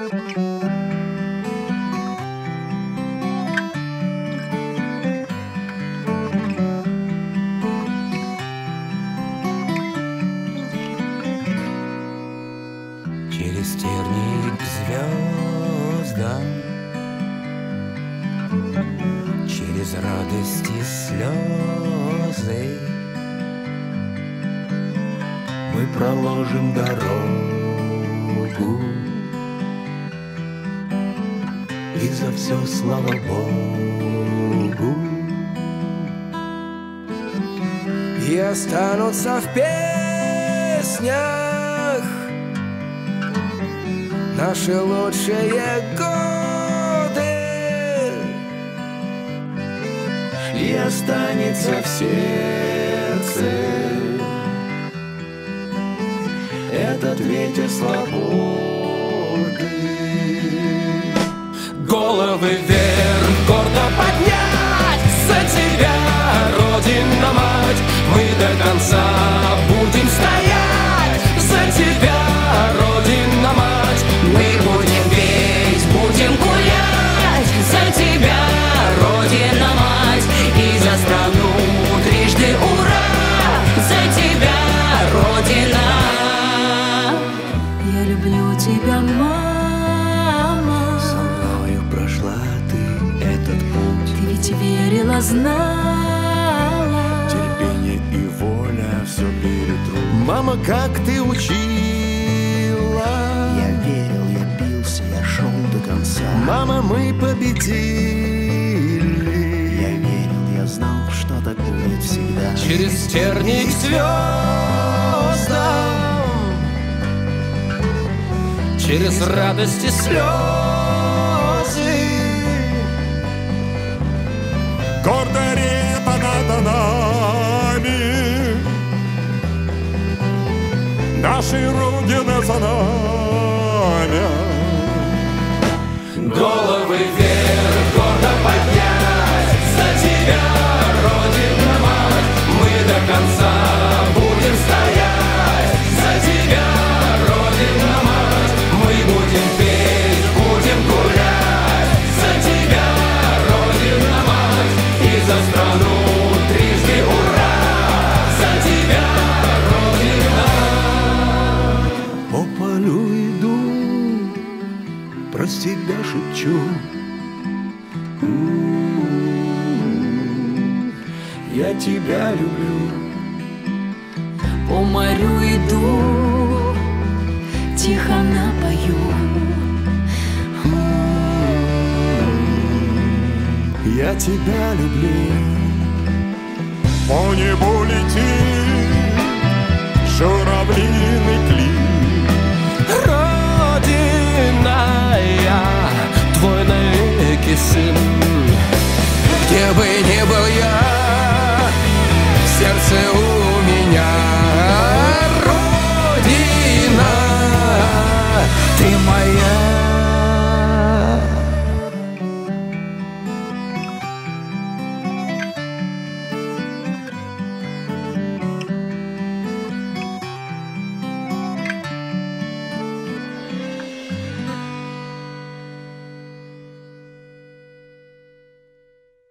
Через тернии к звездам, через радости слезы мы проложим дорогу, и за все слава Богу. И останутся в песнях наши лучшие годы, и останется в сердце этот ветер свободы. Головы вверх, гордо поднять за тебя, Родина-мать. Мы до конца будем стоять за тебя, Родина-мать. Мы будем петь, будем гулять за тебя, Родина-мать. И за страну трижды ура, за тебя, Родина. Я люблю тебя, мама. Со мною прошла ты этот путь. Ты ведь верила, знала. Терпение и воля все перетрут. Мама, как ты учила. Я верил, я бился, я шел до конца. Мама, мы победили. Я верил, я знал, что так будет всегда. Через тернии к звездам, через радости слезы, гордо репа над нами, нашей Родины знамя. Головы вверх, гордо поднять за тебя, Родина-мать. Мы до конца будем стоять за тебя, Родина-мать. Мы будем петь, будем гулять за тебя, Родина-мать. И за страну трижды ура, за тебя, Родина. По полю иду, про себя шепчу. Я тебя люблю. По морю иду, тихо напою. Я тебя люблю. По небу летит журавлиный клин. Родина, я твой навеки сын. Где бы ни был я, сердце